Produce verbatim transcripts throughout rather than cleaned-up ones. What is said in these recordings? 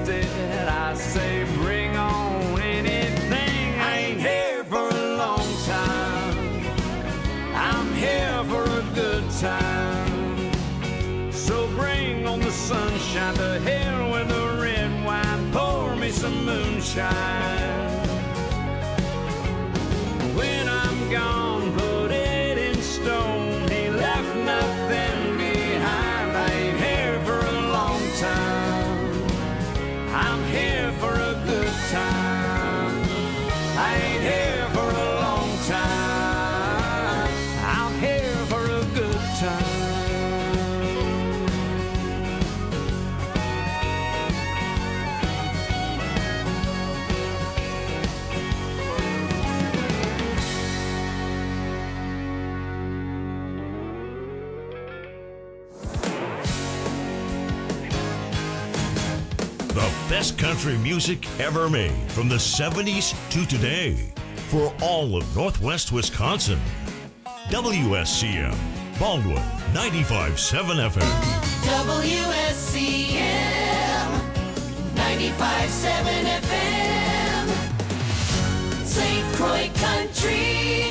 dead. I say bring on anything. I ain't here for a long time. I'm here for a good time. So bring on the sunshine, to hell with the red wine. Pour me some moonshine. When I'm gone, put it in stone. He left nothing behind. I ain't here for a long time. I'm here for a good time. I ain't here for a long time. I'm here for a good time. The best country music ever made from the seventies to today for all of Northwest Wisconsin. W S C M, Baldwin, ninety-five point seven F M. W S C M, ninety-five point seven F M, Saint Croix Country.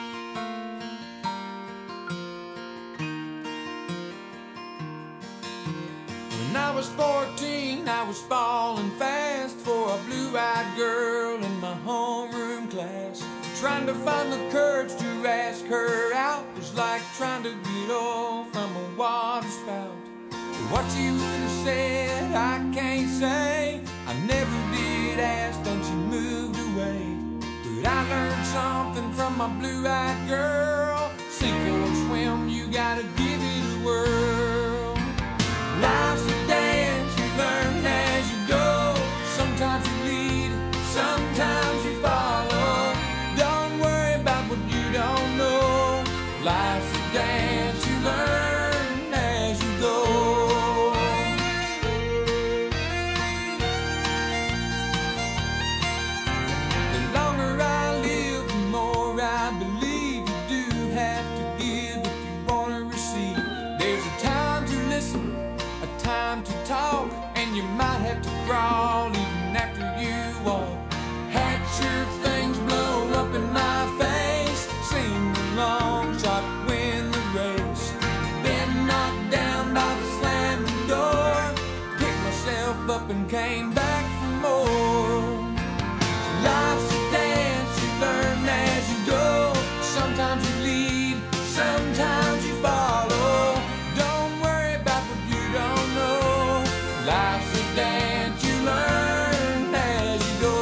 When I was fourteen, I was falling fast for a blue-eyed girl in my homeroom class. Trying to find the courage to ask her out was like trying to get off from a water spout. What you would have said, I can't say. I never did ask, then she moved away. But I learned something from my blue-eyed girl. Sink or swim, you gotta give it a whirl. Life's a dance, you learn as you go. Sometimes you lead, sometimes you follow. Don't worry about what you don't know. Life's a dance, you learn as you go. The longer I live, the more I believe you do have to give if you want to receive. There's a time to listen, a time to talk, and you might have to crawl even after you walk. Had sure things blow up in my face, seemed a long shot to win the race. Been knocked down by the slamming door, picked myself up and came back for more. Life's a dance, you learn as you go. Sometimes you lead, sometimes you follow. Don't worry about what you don't know. Life's a dance, you learn as you go.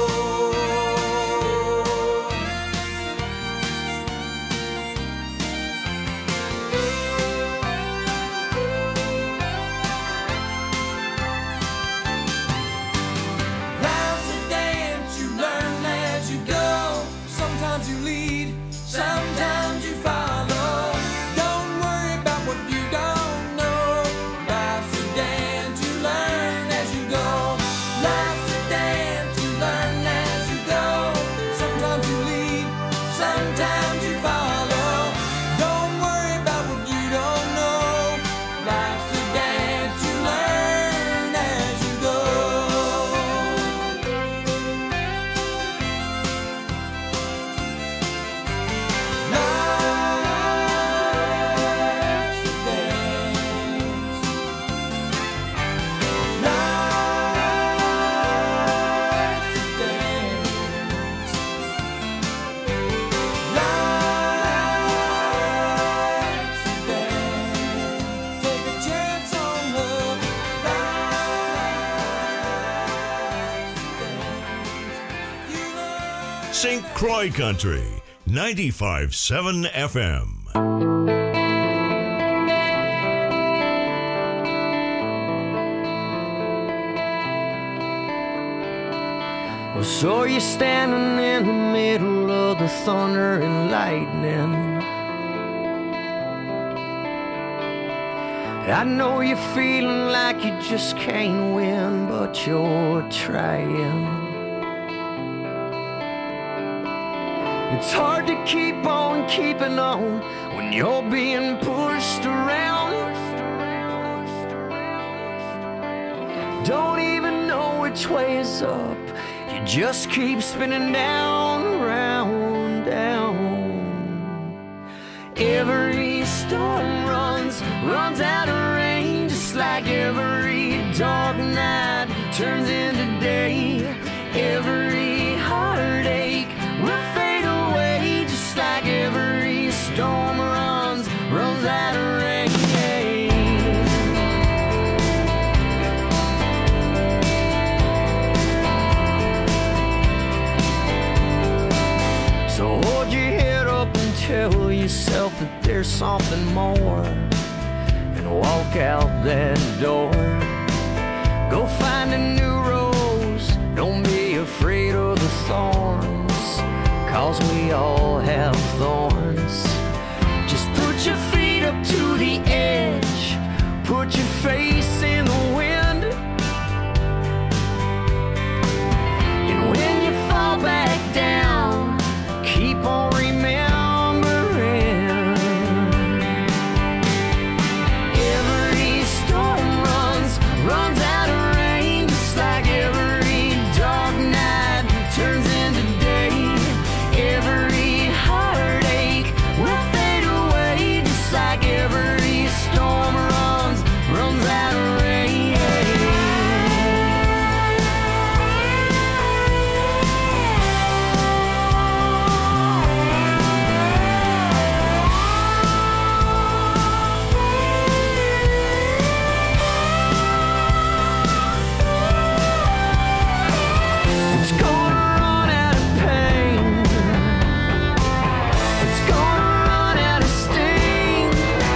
Life's a dance, you learn as you go. Sometimes you lead, sometimes you follow. Don't worry about what you don't know. Life's a dance, you learn as you go. Life's a dance, you learn as you go. Sometimes you lead, sometimes you follow. Don't worry about what you don't know. Life's a dance, you learn as you go. Life's a dance. Life's a dance. Life's a dance. Take a chance on love. Life's a dance. You learn. Saint Croix Country, ninety-five point seven F M. Well, so you're standing in the middle of the thunder and lightning. I know you're feeling like you just can't win, but you're trying. It's hard to keep on keeping on when you're being pushed around. Don't even know which way is up. You just keep spinning down, around, down. Every storm runs, runs out of rain, just like every dark night turns into day. Every heartache will fade away, just like every storm runs, runs out of rain. So hold your head up and tell yourself that there's something more, and walk out that door. Go find a new rose, don't be afraid of the thorns, cause we all have thorns. Just put your feet up to the edge, put your face in the wind, and when you fall back down, keep on remembering. Every storm runs, runs out of rain, just like every dark night turns into day. Every heartache will fade away, just like every storm runs, runs out of rain. It's gonna run out of pain, it's gonna run out of sting,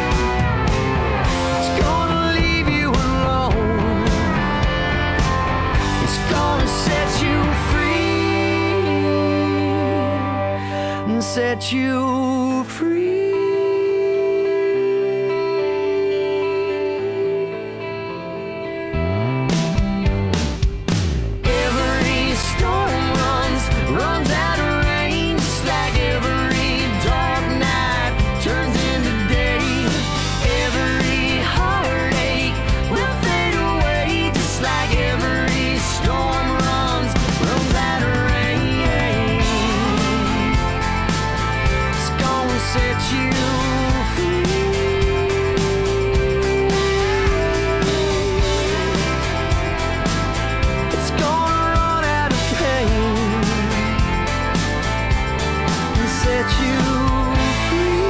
it's gonna leave you alone, it's gonna set you free, and set you free. Every storm runs, runs out of rain, just like every dark night turns into day. Every heartache will fade away, just like every storm runs, runs out of rain. It's gonna set you free. It's gonna run out of pain and set you free.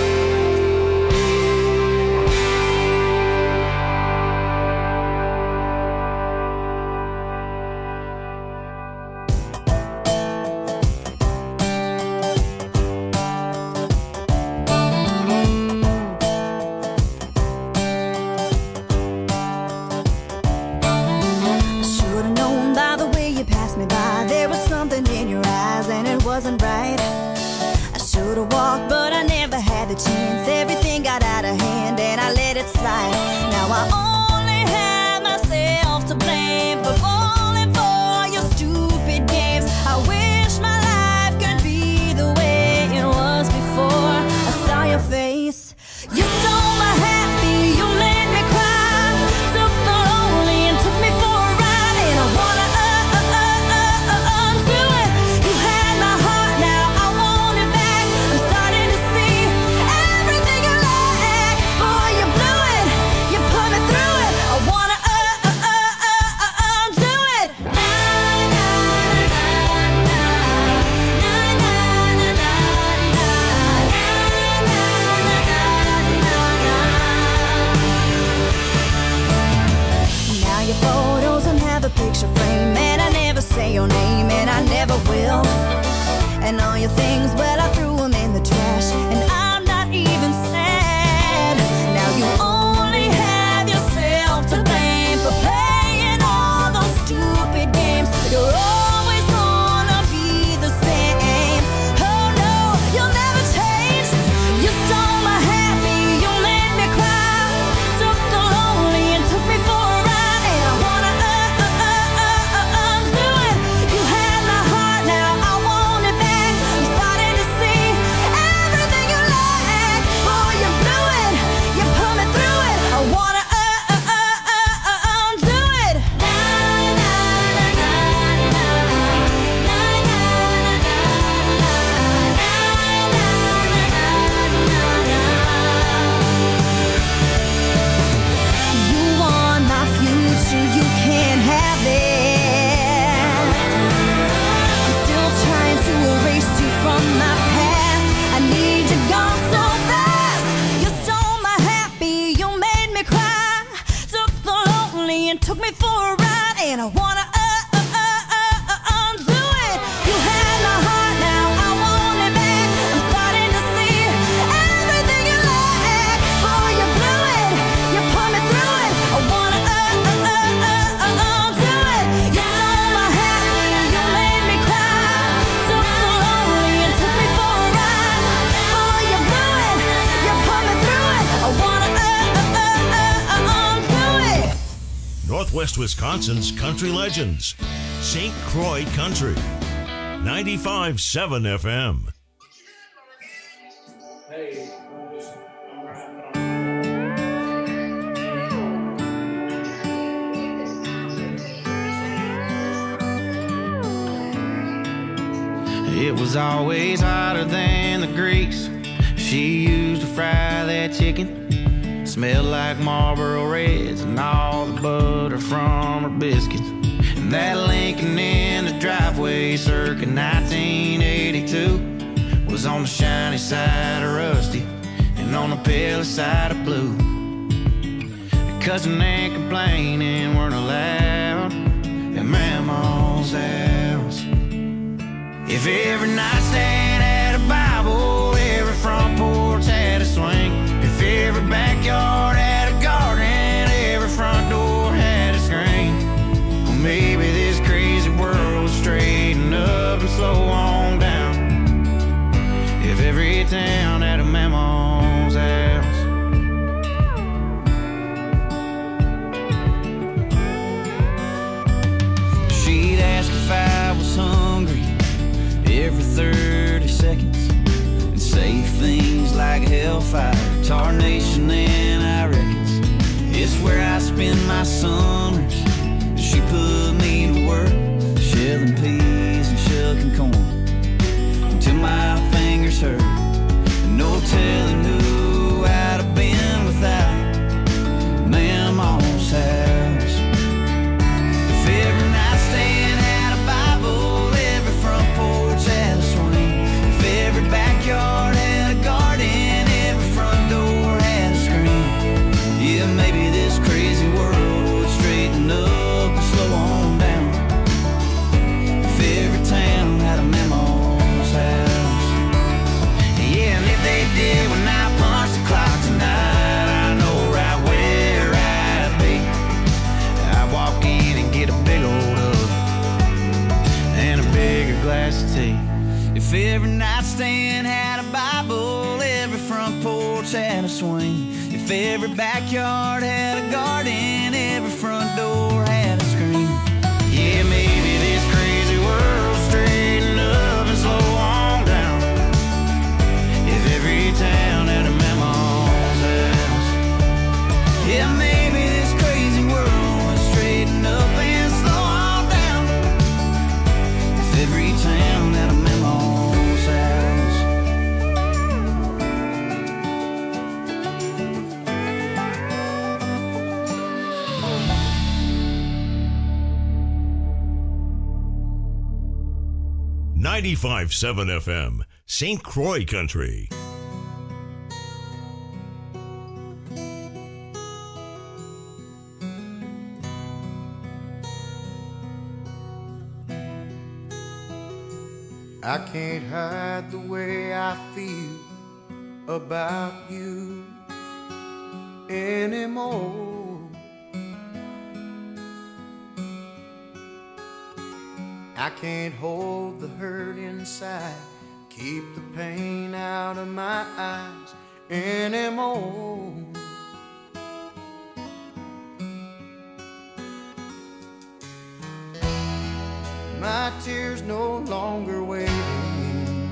I should've known by the way you passed me by, there was something in your eyes and it wasn't right. I should've walked, but I never had the chance. Everything got out of hand and I let it slide. Now I only have myself to blame for falling for your stupid games. I wish my life could be the way it was before I saw your face. You stole my happy, you made me cry, took the lonely and took me for a ride, and I wanna uh, uh, uh, uh, uh, undo it. You had my heart, now I want it back. I'm starting to see everything you lack. Boy, you blew it, you put me through it. I wanna uh, uh, uh, uh, uh, undo it. Na, na, na, na, na, na, na, na, na, now your photos don't have a picture frame, and I never say your name, and I never will. And all your things, well, I threw them in the trash, and I'm not even sad. Now you only have yourself to blame for playing all those stupid games. You're always gonna be the same. Oh no, you'll never change. You stole my happy, you made me cry, took the lonely and took me for a ride, and I wanna uh, uh, uh, uh, uh, undo it. You had my heart, now I want it back. I'm starting to lonely and took me for a ride, and I wanna uh, uh, uh, uh, uh, undo it. You had my heart, now I want it back. I'm starting to see everything you lack. Boy, you blew it, you put me through it. I wanna uh, uh, uh, uh, uh, undo it. You stole my happiness, you made me cry. Took the lonely and took me for a ride. Boy, you blew it, you put me through it. I wanna uh, uh, uh, uh, undo it. Northwest Wisconsin's country legends. Saint Croix Country. ninety-five point seven F M. It was always hotter than the grease she used to fry that chicken. Smelled like Marlboro Reds and all the butter from her biscuits. And that Lincoln in the driveway circa nineteen eighty-two was on the shiny side of rusty and on the pale side of blue. Cussing and complaining weren't allowed at Mama's house. If every nightstand had a Bible, every front porch had a swing. If every backyard had a garden, every front door had a screen. Well, maybe this crazy world would straighten up and slow on down if every town had a Mama's house. She'd ask if I was hungry every thirty seconds and say things like hellfire, tarnation, and I reckons it's where I spend my summers. She put me to work shelling peas and shucking corn until my fingers hurt. No telling who I'd have been without Mama's house. If every nightstand had a Bible, every front porch had a swing. If every backyard had a garden, every front door had a screen. Yeah, maybe this crazy world would straighten up and slow on down if every town had a Mama's house. Yeah, and if they did when I punched the clock tonight, I know right where I'd be. I'd walk in and get a big old hug and a bigger glass of tea. If every nightstand had a Bible, every front porch had a swing. If every backyard had a garden, every front door had a screen. Yeah, maybe this crazy world straighten up and slow on down if every town had a Mama's house. Yeah, maybe this crazy world would straighten up and slow on down if every town had a Mama's house. ninety-five point seven F M, Saint Croix Country. I can't hide the way I feel about you anymore. I can't hold the hurt inside, keep the pain out of my eyes anymore. My tears no longer waiting.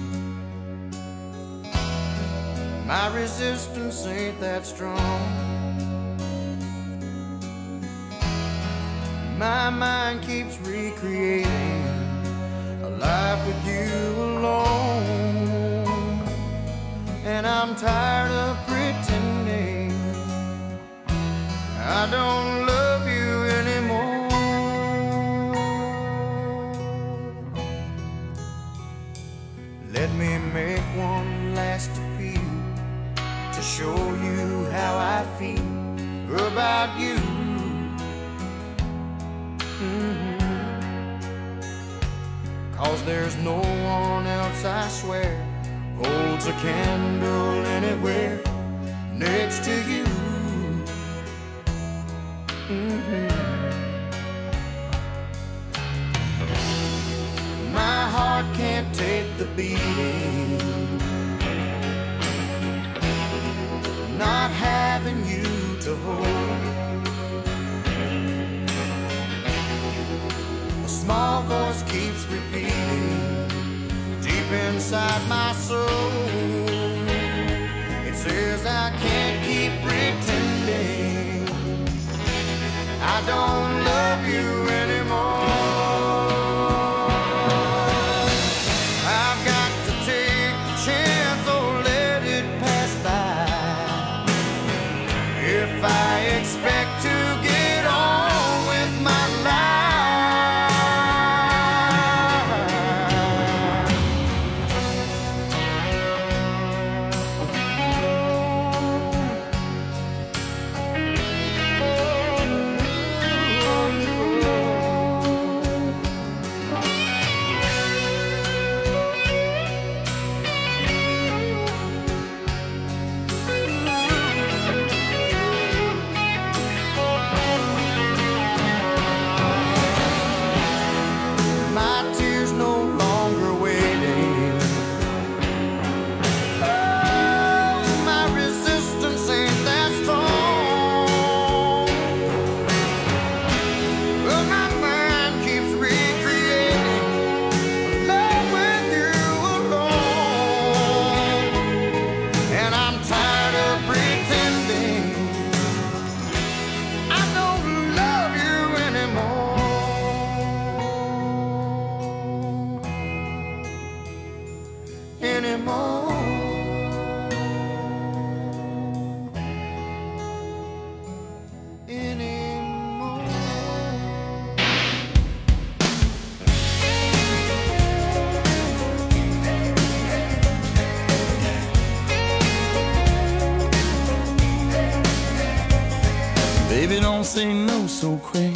My resistance ain't that strong. My mind keeps recreating a life with you alone. And I'm tired of pretending I don't love you anymore. Let me make one last appeal to show you how I feel about you Mm-hmm. Cause there's no one else, I swear, holds a candle anywhere next to you. Mm-hmm. My heart can't take the beating, not having you to hold. A small voice keeps repeating deep inside my soul. It says I can't keep pretending I don't love you anymore. I've got to take the chance or let it pass by if I expect to get on with my life. Baby, don't say no so quick.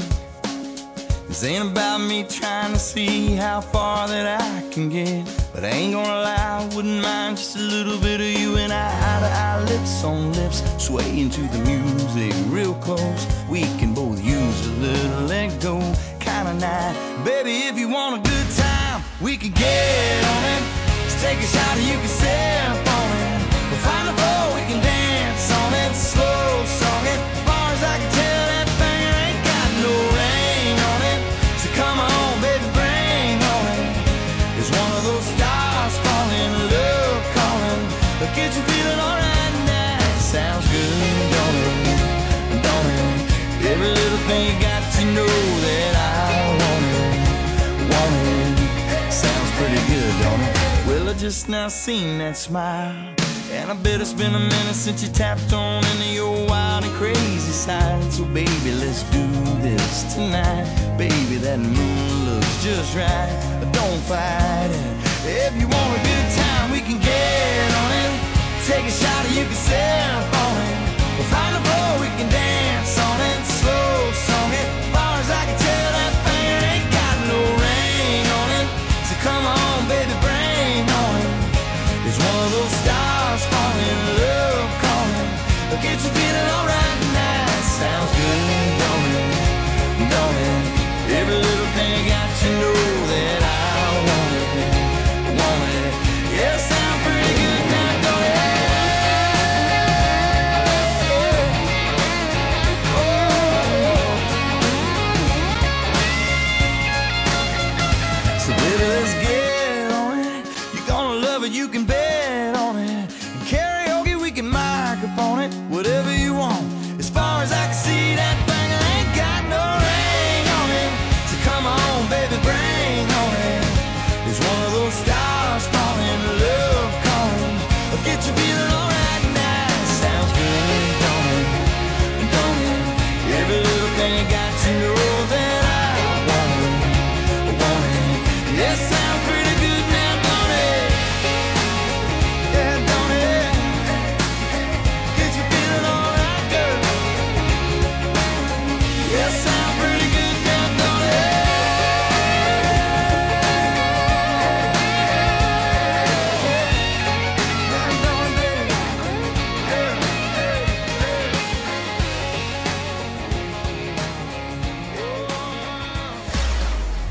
This ain't about me trying to see how far that I can get. But I ain't gonna lie, I wouldn't mind just a little bit of you and I, eye to eye, lips on lips, swaying to the music real close. We can both use a little let go kind of night. Baby, if you want a good time, we can get on it. Let's take a shot and you can sip on it. We'll find a floor, we can dance on it. Slow song it, far as I can tell, that thing ain't got no rain on it. So come on, baby, bring on it. It's one of those stars falling, love calling. But get you feeling alright now. Sounds good, don't it? Don't it? Every little thing you got to know that I want it, want it. Sounds pretty good, don't it? Well, I just now seen that smile, and I bet it's been a minute since you tapped on into your wild and crazy side. So baby, let's do this tonight. Baby, that moon looks just right. Don't fight it. If you want a good time, we can get on it. Take a shot or you can sip on it. We'll find a floor, we can dance on it. Slow song it, far as I can tell, that thing ain't got no rain on it. So come on, baby, bring on it. It's one of those stars falling, love calling. But get you feeling alright now. Sounds good, don't it? Don't it? Every little thing I got to know that I want it, want it. Yeah, it sounds pretty good now, don't it?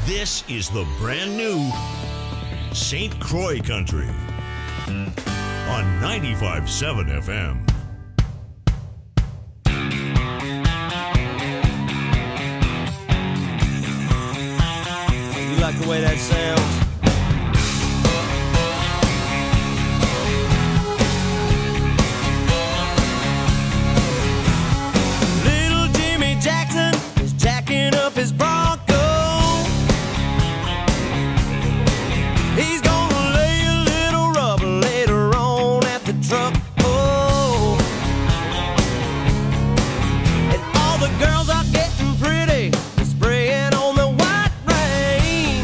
This is the brand new Saint Croix Country on ninety-five point seven F M. You like the way that sounds? Little Jimmy Jackson is jacking up his Bronco. He's gonna lay a little rubber later on at the truck. Oh, and all the girls are getting pretty, they're spraying on the white rain.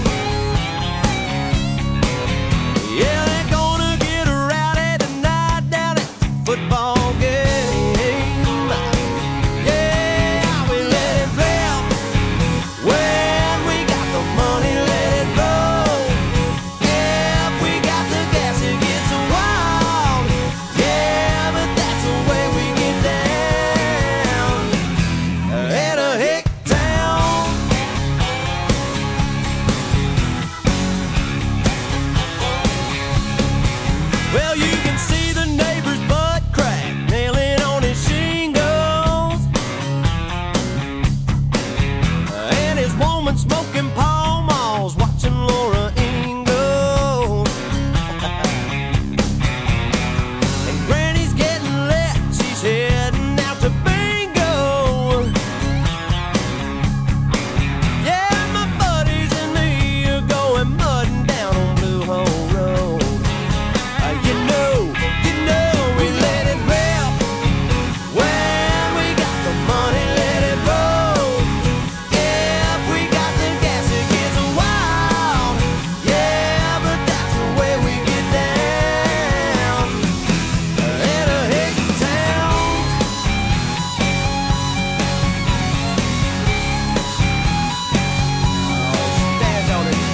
Yeah, they're gonna get rowdy tonight down at the football game. Yeah, we let it rip when we got the money, let it roll. Yeah, if we got the gas, it gets wild. Yeah, but that's the way we get down at a hick town. Well, you can see the neighbor's butt crack nailing on his shingles, and his woman smoking Pall Malls, watching Laura Ingalls. And Granny's getting lit, she's heading out to bingo. Yeah, my buddies and me are going mudding down on Blue Hole Road. Uh, you know, you know, we let it rip when we got the money, let it roll. Yeah, if we got the gas, it gets wild. Yeah, but that's the way we get down in a hick town. Oh, stand on it.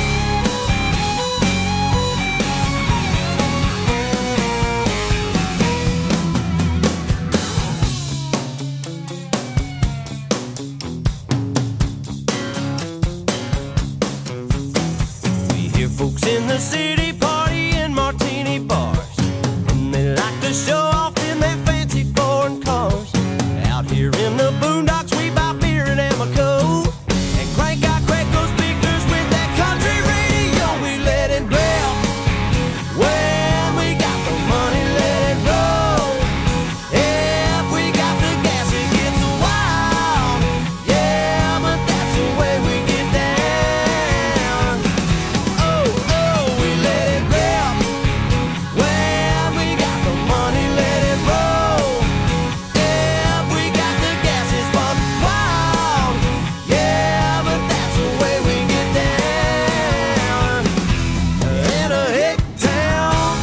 We hear folks in the city party in martini bars, and they like to show off in their fancy foreign cars. Out here in the boondocks, we buy beer and Amoco and crank out Craigco speakers with that country radio. We let it rip when we got the money, let it roll. Yeah, if we got the gas, it gets wild. Yeah, but that's the way we get down. Oh, oh, we let it rip when we got the money, let it roll. Yeah, if we got the gas, it's what wild. Yeah, but that's the way we get down in a hick town,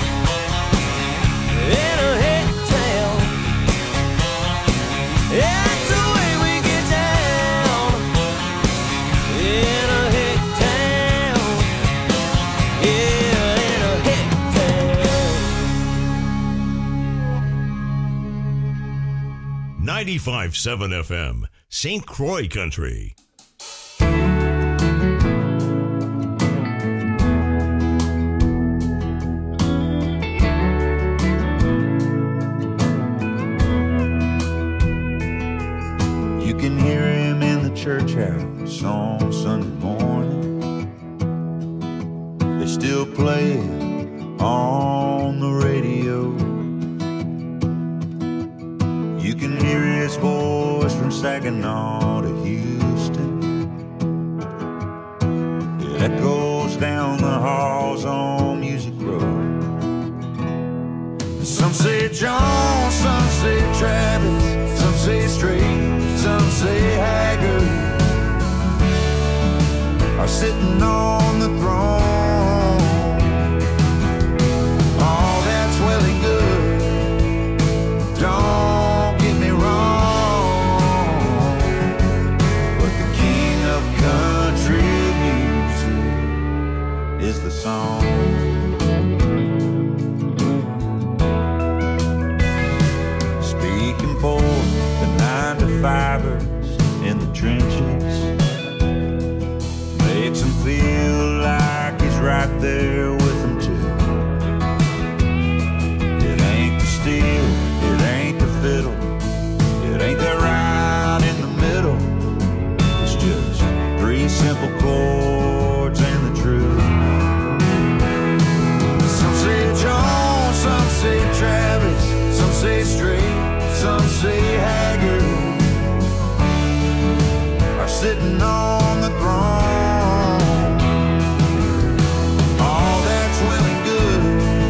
in a hick town. Yeah, that's the way we get down in a hick town. Yeah, in a hick town. ninety-five point seven F M, Saint Croix Country. You can hear him in the church house on Sunday morning. They still play it on the radio. You can hear his voice from Saginaw to Houston. It echoes down the halls on Music Road. Some say John, some say Travis, some say Straight, some say Haggard are sitting on the throne. All that's well and good, don't get me wrong, but the king of country music sitting on the throne. All that's well and good,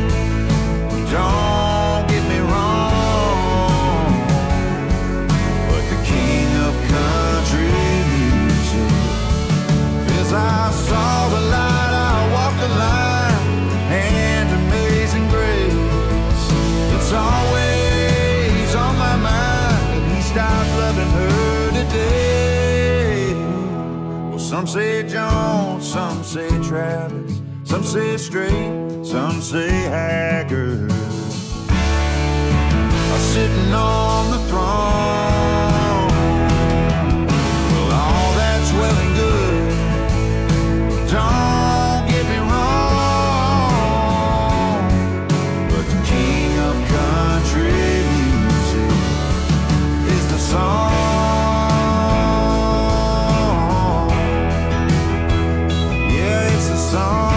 don't get me wrong, but the king of country music is I saw the light, I walked the line, and amazing grace, it's always on my mind, and he stopped loving her today. Well, some say Jones, some say Travis, some say Strait, some say Haggard are sitting on the throne. Well, all that's well and good, don't get me wrong, but the king of country music is the song. Yeah, it's the song.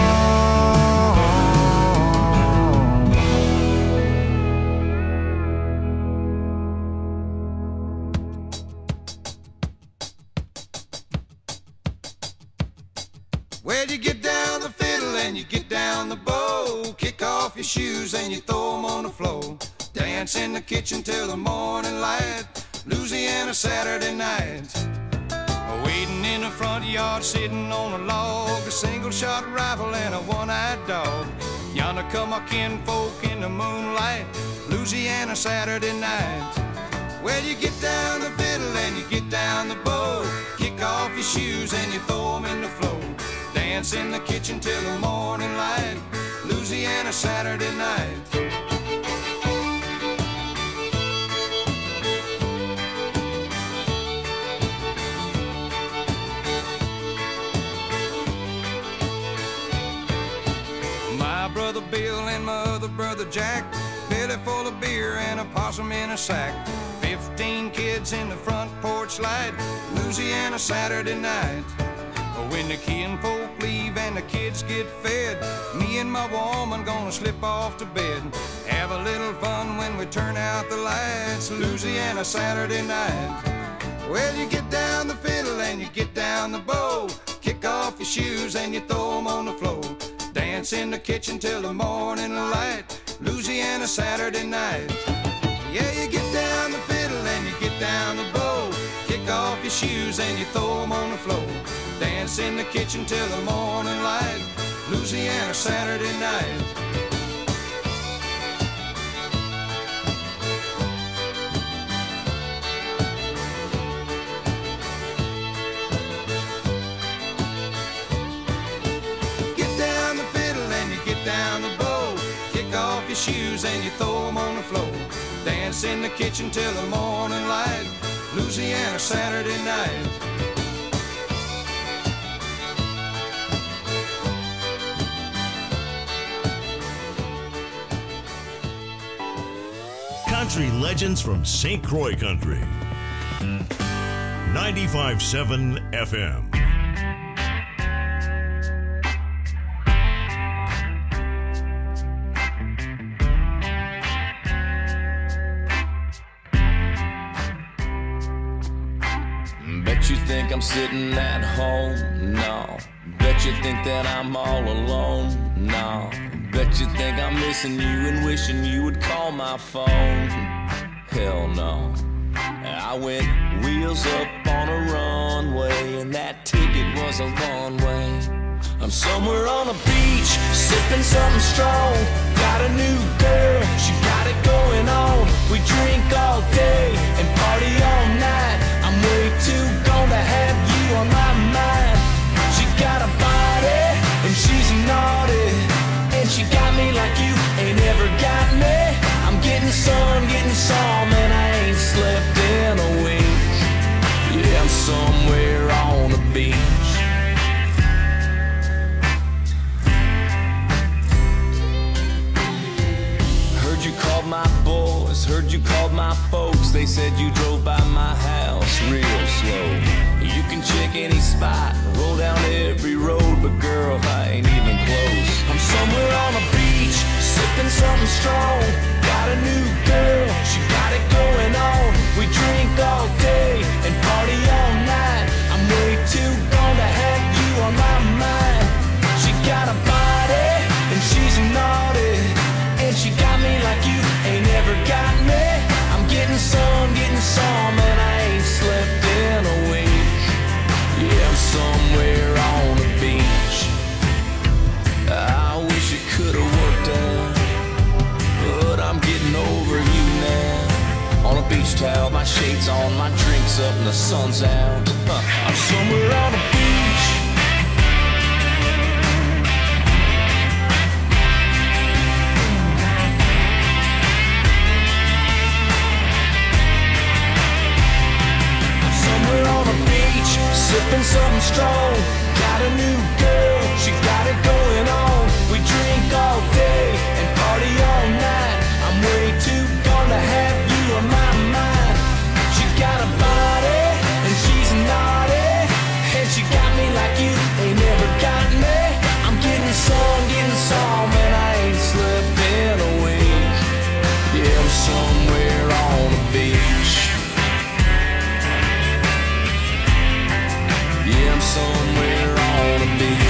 Well, you get down the fiddle and you get down the bow, kick off your shoes and you throw 'em on the floor, dance in the kitchen till the morning light, Louisiana Saturday night. Waiting in the front yard, sitting on a log, a single shot rifle and a one-eyed dog. Yonder come our kinfolk in the moonlight, Louisiana Saturday night. Well, you get down the fiddle and you get down the bow, kick off your shoes and you throw 'em in the floor, dance in the kitchen till the morning light, Louisiana Saturday night. My brother Bill and my other brother Jack, belly full of beer and a possum in a sack, fifteen kids in the front porch light, Louisiana Saturday night. When the kinfolk leave and the kids get fed, me and my woman gonna slip off to bed, have a little fun when we turn out the lights, Louisiana Saturday night. Well, you get down the fiddle and you get down the bow, kick off your shoes and you throw 'em on the floor, dance in the kitchen till the morning light, Louisiana Saturday night. Yeah, you get down the fiddle and you get down the bow, kick off your shoes and you throw 'em on the floor, dance in the kitchen till the morning light, Louisiana Saturday night. Get down the fiddle and you get down the bow, kick off your shoes and you throw 'em on the floor, dance in the kitchen till the morning light, Louisiana Saturday night. Country legends from Saint Croix Country. ninety-five point seven F M. Bet you think I'm sitting at home? No. Bet you think that I'm all alone? No. Bet you think I'm missing you and wishing you would call my phone? Hell no. I went wheels up on a runway, and that ticket was a long way. I'm somewhere on a beach, sipping something strong. Got a new girl, she got it going on. We drink all day and party all night. I'm way too gone to have you on my mind. She got a body and she's naughty, and she got me like you ain't ever got me. I'm getting sun, getting some, and I ain't slept in a week. Yeah, I'm somewhere on the beach. Heard you called my boys, heard you called my folks. They said you drove by my house real slow. You can check any spot, roll down every road, but girl, I ain't even close. I'm somewhere on a beach, sipping something strong. Got a new girl, she got it going on. We drink all day and party all night. I'm way skates on, my drink's up and the sun's out. Huh. I'm somewhere on the beach. I'm somewhere on the beach, sipping something strong. Got a new girl, she got it going on. We drink all day and party all night. I'm way too gone to have you on my mind. She got a body and she's naughty, and she got me like you ain't never got me. I'm getting some, getting some, and I ain't slept in a week. Yeah, I'm somewhere on the beach. Yeah, I'm somewhere on the beach.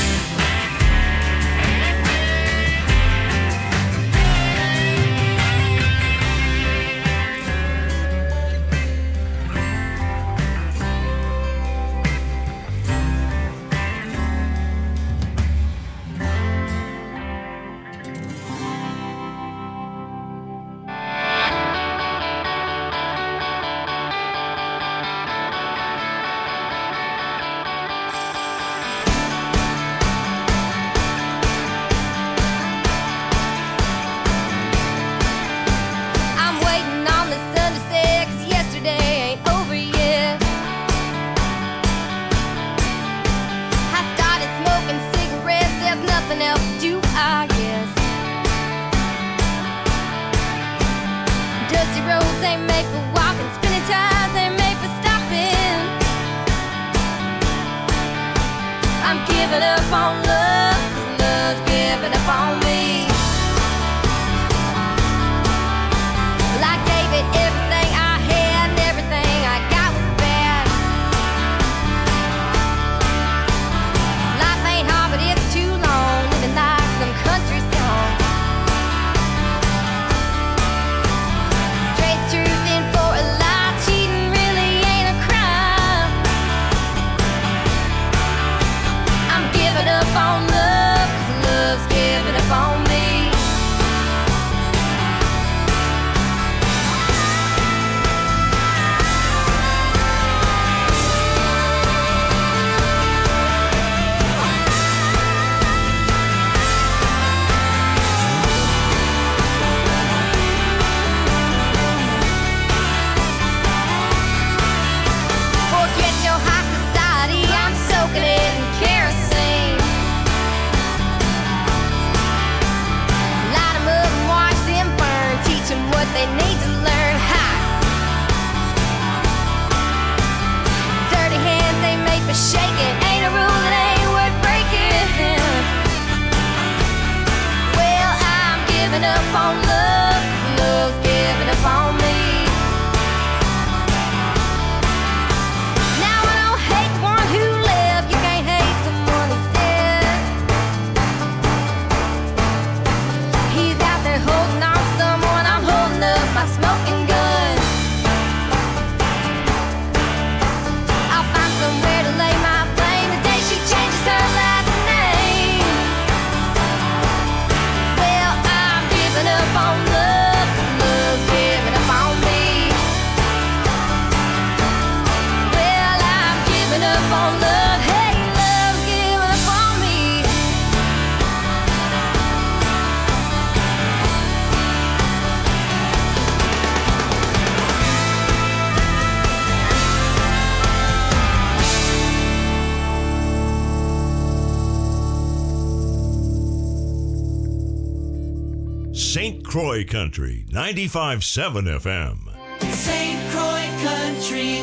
Saint Croix Country, ninety-five point seven F M. Saint Croix Country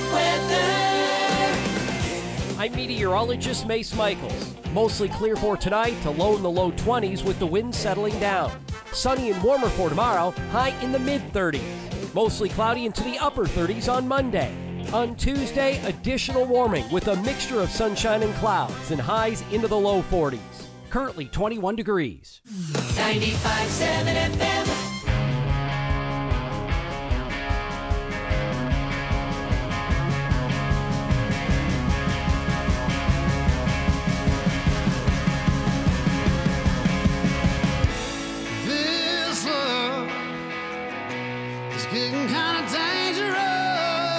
weather. I'm meteorologist Mace Michaels. Mostly clear for tonight to low in the low twenties with the wind settling down. Sunny and warmer for tomorrow, high in the mid thirties. Mostly cloudy into the upper thirties on Monday. On Tuesday, additional warming with a mixture of sunshine and clouds and highs into the low forties. Currently twenty-one degrees. ninety-five point seven F M. This love is getting kind of dangerous.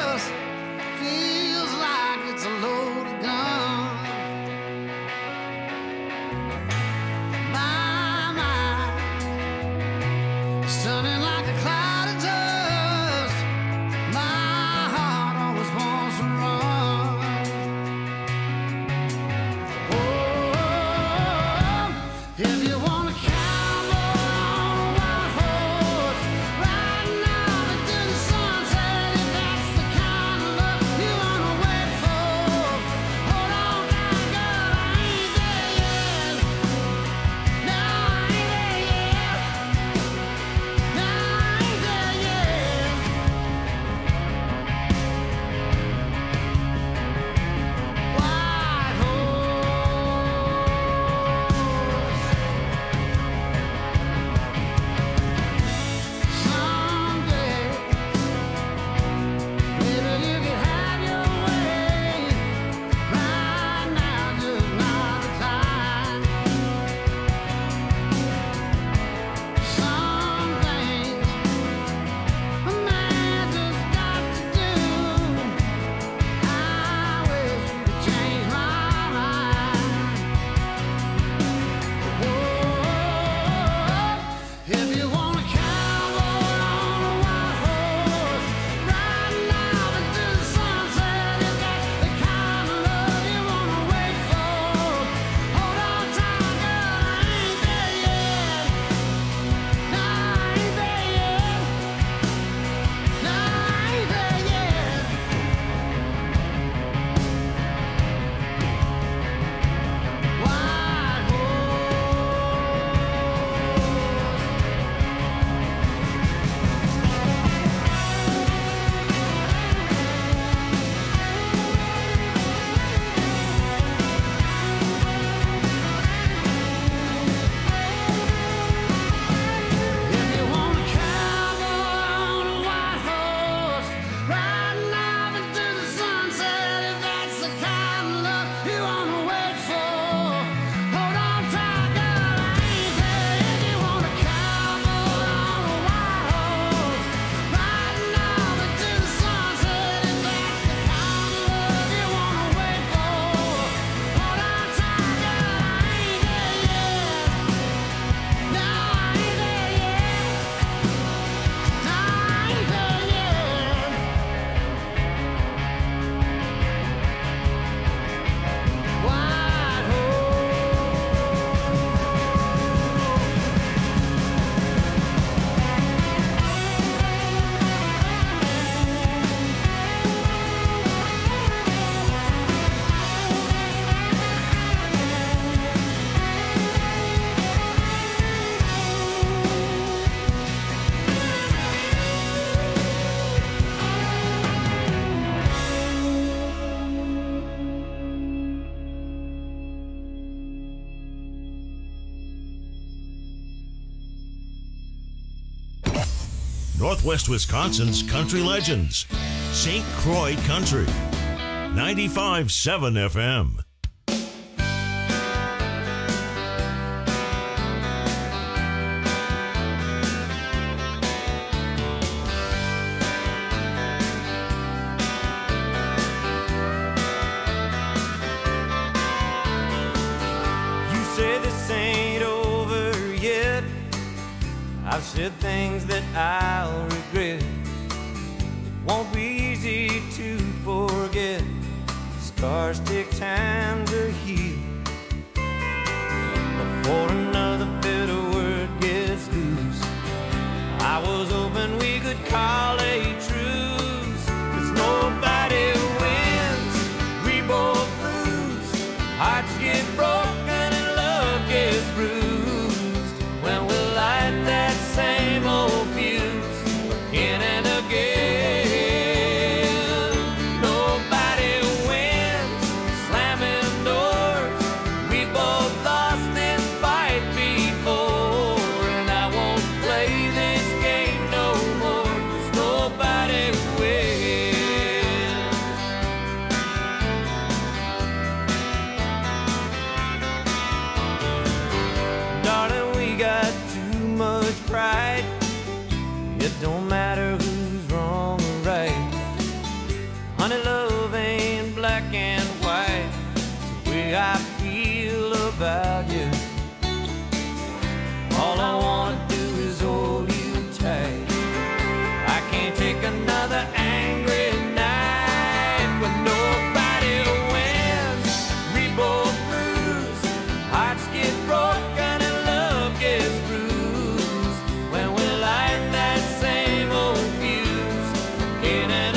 Northwest Wisconsin's country legends. Saint Croix Country. ninety-five point seven F M. I've said things that I'll regret. It won't be easy to forget. Scars take time to heal before another bitter word gets loose. I was hoping we could call a truce, 'cause nobody wins, we both lose. Hearts get broken and love gets bruised when we light that same old fuse again and again. Nobody wins, slamming doors. We both lost this fight before, and I won't play this game no more, 'cause nobody wins. Darling, we got too much pride. It don't matter who's wrong or right. Honey, love ain't black and white. It's the way I feel about you. All I wanna do is hold you tight. I can't take another angry night when nobody wins, we both lose. Hearts get broken and love gets bruised when we light that same old fuse again and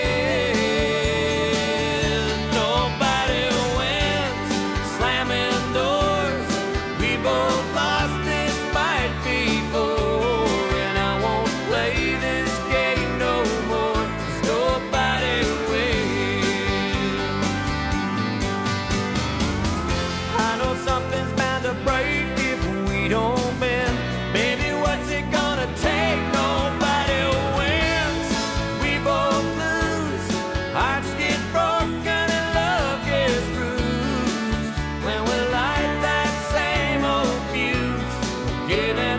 again. Nobody wins, slamming doors. We both lost this fight before, and I won't play this game no more, 'cause nobody wins. I know something's bound to break if we don't bend. Baby, what's it gonna take? Nobody wins, we both lose. Hearts get broken and love gets bruised when we light that same old fuse again and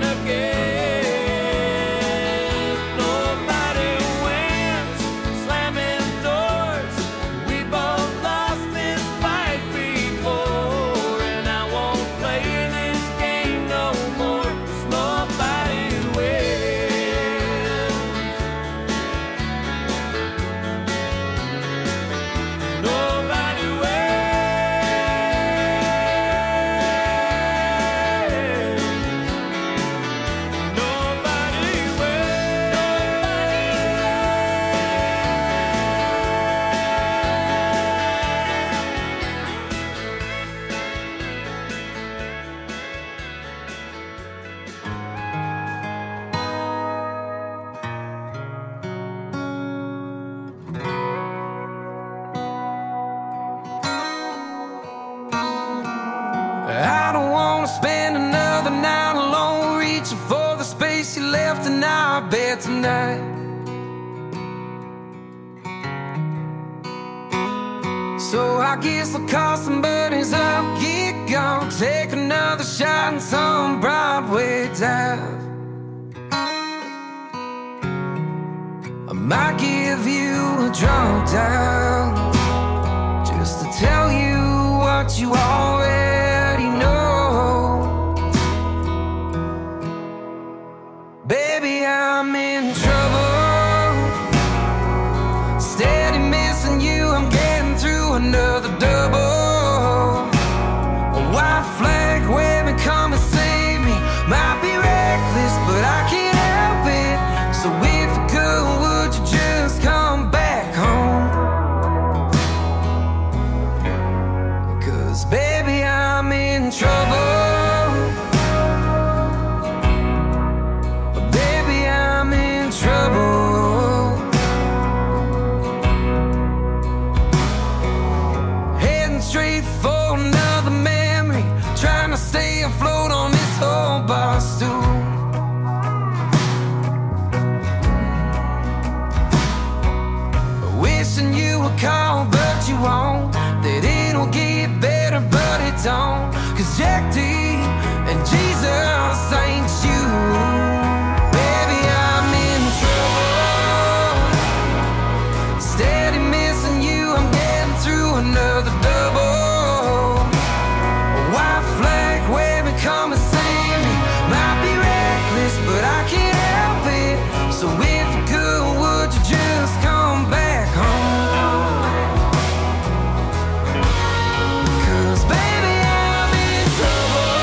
again. Nobody wins, slamming doors. We both lost this fight before, and I won't play this game no more, 'cause nobody wins. Nobody wins. Nobody I don't wanna spend another night alone, reaching for the space you left in our bed tonight. So I guess I'll call some buddies up, get gone, take another shot in some Broadway dive. I might give you a drunk dial just to tell you what you already know. Baby, I'm in trouble, steady missing you, I'm getting through another double. A white flag waving, come and save me. Might be reckless, but I can't help it. So if you could, would you just come back home? 'Cause baby, I'm in trouble. Baby, I'm in trouble. Heading straight for another memory, trying to stay afloat on this whole bar stool. it'll get better, but it don't. Cause Jack D and Jesus ain't you. Baby, I'm in trouble. Steady missing you, I'm getting through another double. A white flag waving, come and save me. Might be reckless, but I can't help it. So if you could, would you just come back home? Cause baby, I'm in trouble.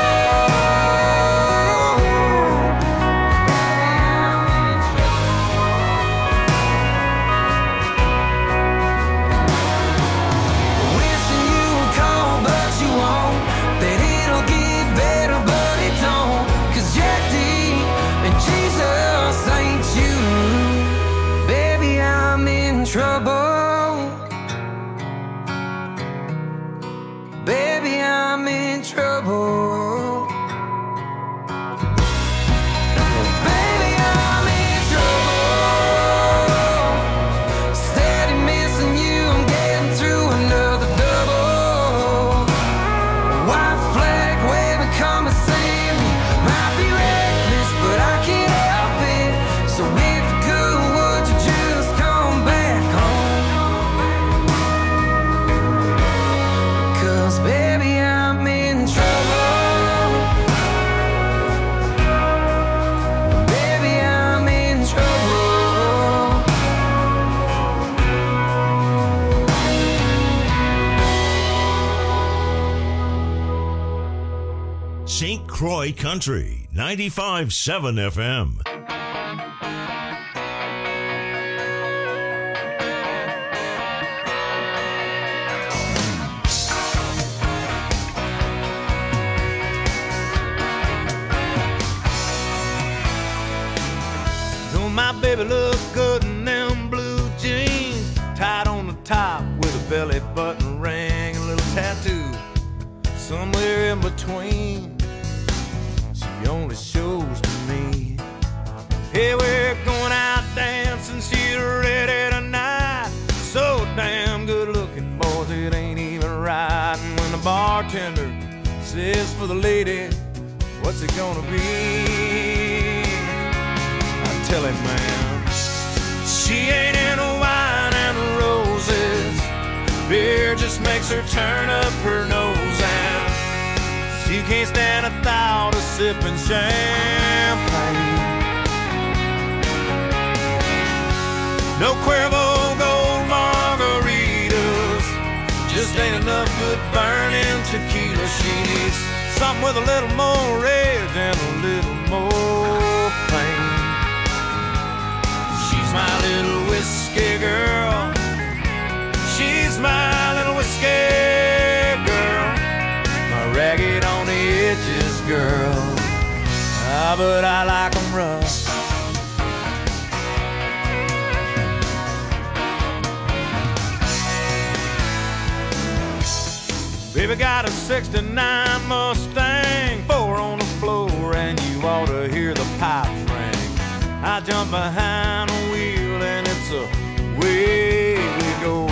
Wishing you would call, but you won't. That it'll get better, but it don't. Cause Jack D and Jesus ain't you. Baby, I'm in trouble. Baby, I'm in trouble. Baby, I'm in trouble. Steady missing you, I'm getting through another double. White flag waving, come and save me. Might be reckless, but I can't help it. So if you could, would you just come back home? Cause baby, I'm in trouble. Baby, I'm in trouble. Saint Croix Country, ninety-five point seven F M. Don't my baby look good in them blue jeans, tied on the top with a belly button ring and a little tattoo. Somewhere in between, she only shows to me. Hey, we're going out dancing, she's ready tonight. So damn good looking, boys, it ain't even right. And when the bartender says for the lady, what's it gonna be? I tell him, man, she ain't into wine and roses. Beer just makes her turn up her nose, and she can't stand a thought of sipping champagne. No Cuervo Gold margaritas, just ain't enough good burning tequila. She needs something with a little more rage and a little more pain. She's my little whiskey girl. She's my little whiskey girl. My ragged on the edges girl. Ah, but I like 'em rough. Baby got a sixty-nine Mustang, four on the floor, and you ought to hear the pipes ring. I jump behind the wheel and it's away we go.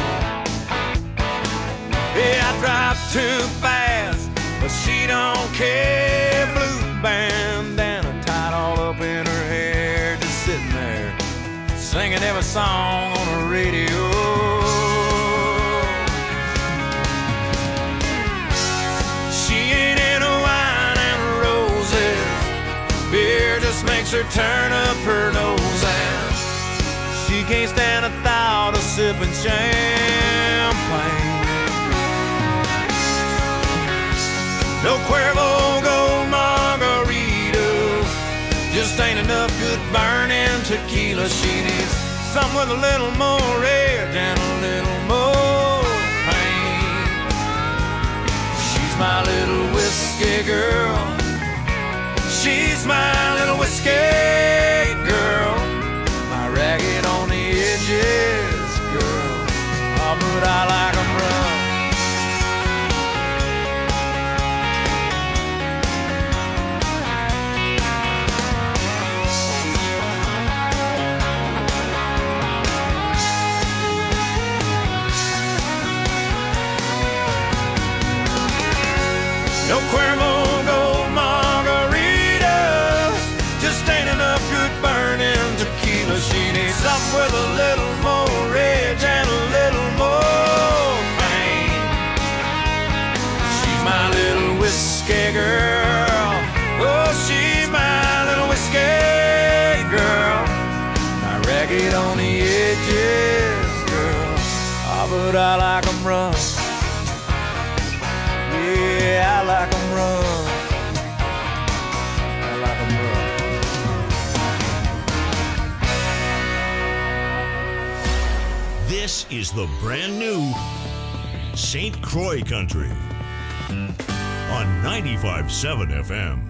Yeah, I drive too fast, but she don't care. Blue bandana tied all up in her hair, just sitting there singing every song on the radio. Beer just makes her turn up her nose, and she can't stand a thought of sipping champagne. No Cuervo Gold margaritas, just ain't enough good burning tequila. She needs something with a little more rage and a little more pain. She's my little whiskey girl. She's my little whiskey girl. My ragged on the edges girl. Oh, but I like 'em rough. No Cuervo Gold margaritas, just ain't enough good burning tequila. She needs something with a little more edge and a little more pain. She's my little whiskey girl. Oh, she's my little whiskey girl. Not ragged on the edges, girl. Ah, but I like 'em rough. Yeah, I like 'em rough. I like 'em rough. This is the brand new Saint Croix Country on ninety-five point seven F M.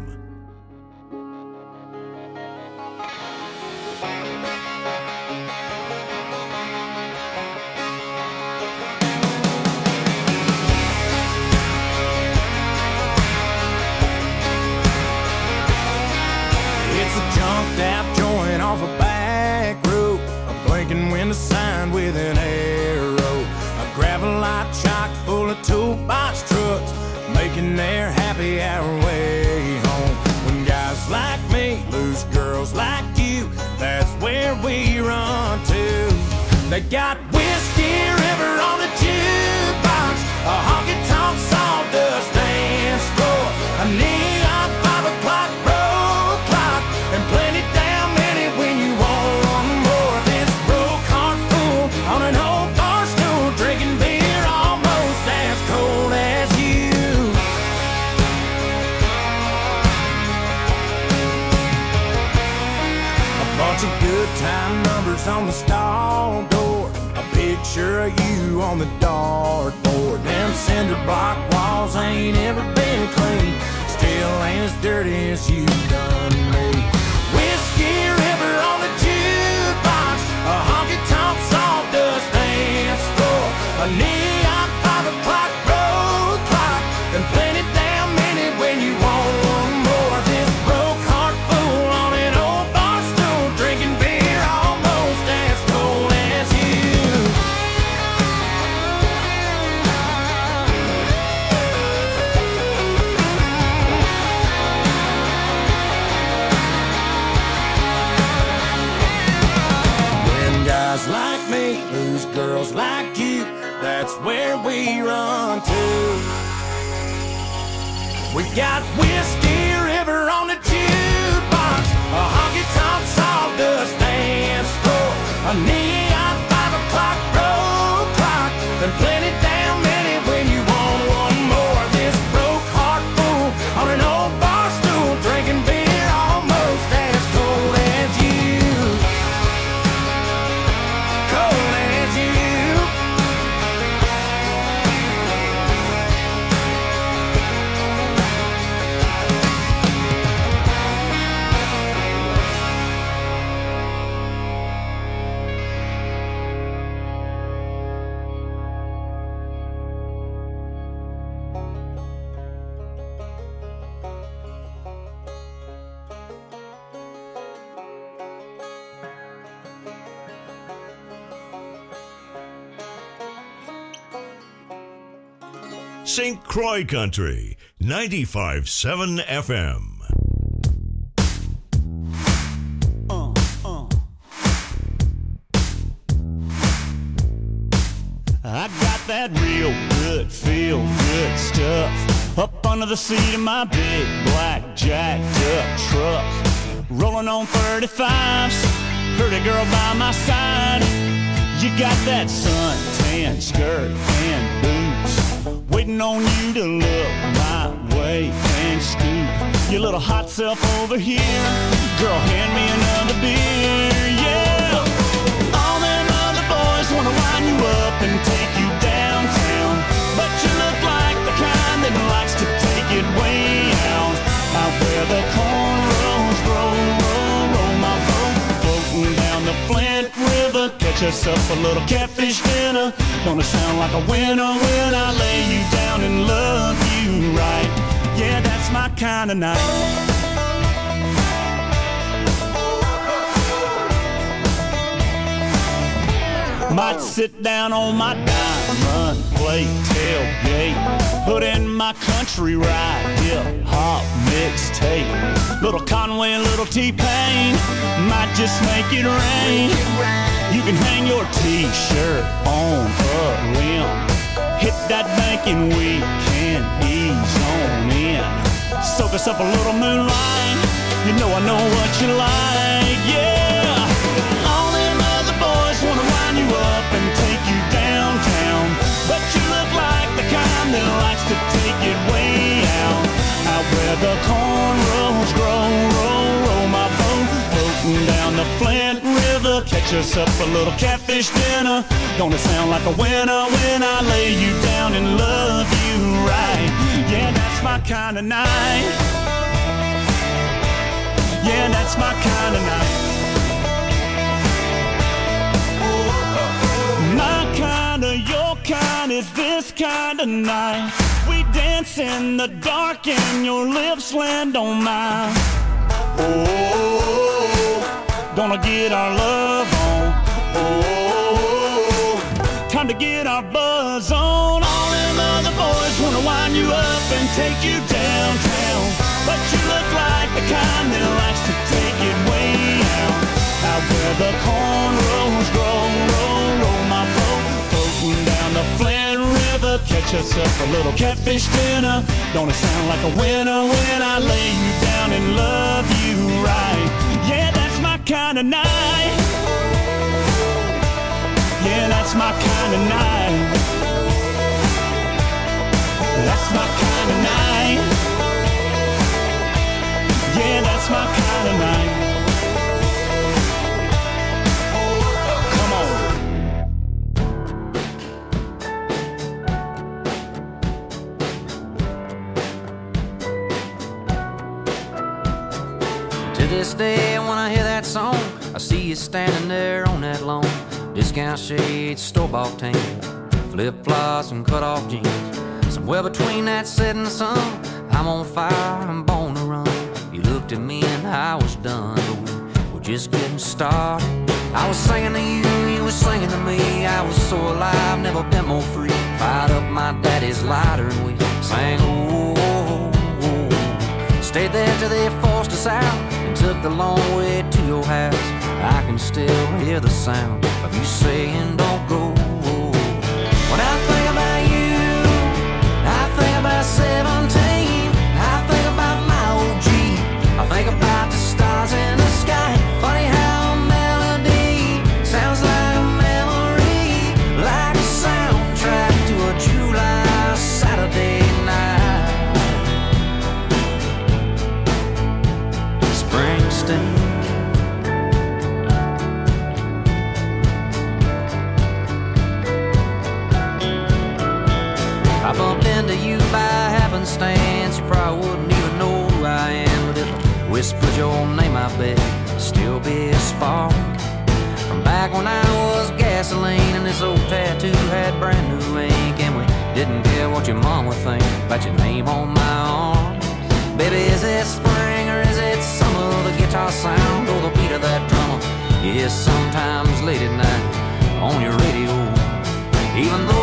Out joint off a back road, a blinking window sign with an arrow, a gravel lot chock full of toolbox trucks making their happy hour way home. When guys like me lose girls like you, that's where we run to. They got Whiskey River on the jukebox, a honky-tonk sawdust dance floor, a neon five o'clock road clock, and plenty damn many when you want one more. This broke heart fool on an old bar stool, drinking beer almost as cold as you. A bunch of good time numbers on the stall door, a picture of you on the dartboard. Them cinder block walls ain't ever been clean, still ain't as dirty as you done me. Whiskey River on the jukebox, a honky-tonk sawdust dance floor, a neon five o'clock road clock, and plenty damn many when you want one more. This broke heart fool on an old bar stool, drinking beer almost as cold as you. Guys like me lose girls like you, that's where we run to. We got Whiskey River on the jukebox, a honky-tonk sawdust dance floor, a neon five o'clock road clock, and plenty damn many when you want one more. This broke heart fool on an old bar stool, drinking beer almost as cold as you. Cold as you. Saint Croix Country, ninety-five point seven F M. Uh, uh. I got that real good, feel good stuff up under the seat of my big black jacked up truck, rolling on thirty-fives, pretty girl by my side. You got that suntan skirt and boots, waiting on you to look my way and scoot your little hot self over here. Girl, hand me another beer, yeah. All them other boys wanna wind you up and take you downtown, but you look like the kind that likes to take it way out. Out where the cornrows roll, roll, roll my boat, floating down the Flint River. Catch yourself a little catfish dinner. Gonna sound like a winner when I lay you down and love you right. Yeah, that's my kind of night. Might sit down on my diamond plate tailgate, put in my country ride, hip hop mixtape. Little Conway and little T-Pain might just make it rain. You can hang your t-shirt on a limb. Hit that bank and we can ease on in. Soak us up a little moonlight. You know I know what you like, yeah. All them other boys wanna wind you up and take you downtown, but you look like the kind that likes to take it way out. Out where the cornrows grow, roll, roll my boat, floating down the Flint River. Catch us up a little catfish dinner. Don't it sound like a winner when I lay you down and love you right? Yeah, that's my kind of night. Yeah, that's my kind of night. My kind of, your kind is this kind of night. We dance in the dark and your lips land on mine. Oh, gonna get our love on. Oh, time to get our buzz on. All them other boys wanna wind you up and take you downtown, but you look like the kind that likes to take it way out. Out where the cornrows grow, roll, roll my boat, floating down the Flint River. Catch us up a little catfish dinner. Don't it sound like a winner when I lay you down and love you right? Yeah, that's my kind of night. Yeah, that's my kind of night. That's my kind of night. Yeah, that's my kind of night. Come on. To this day, when I hear that song, I see you standing there on that lawn. Discount shades, store-bought tan, flip-flops and cut-off jeans. Somewhere between that setting sun, I'm on fire, I'm born to run. You looked at me and I was done, but we were just getting started. I was singing to you, you were singing to me. I was so alive, never been more free. Fired up my daddy's lighter and we sang, oh, oh, oh. Stayed there till they forced us out and took the long way to your house. I can still hear the sound of you saying don't go. When I think about you, I think about seventeen. I think about my O G. I think about the stars in the sky. Funny how a melody sounds like a memory, like a soundtrack to a July Saturday night. Springsteen. I bumped into you by happenstance. You probably wouldn't even know who I am, but if I whispered your name, I bet it'd still be a spark. From back when I was gasoline and this old tattoo had brand new ink, and we didn't care what your mom would think about your name on my arm. Baby, is it spring or is it summer? The guitar sound or the beat of that drummer? Yes, sometimes late at night on your radio, even though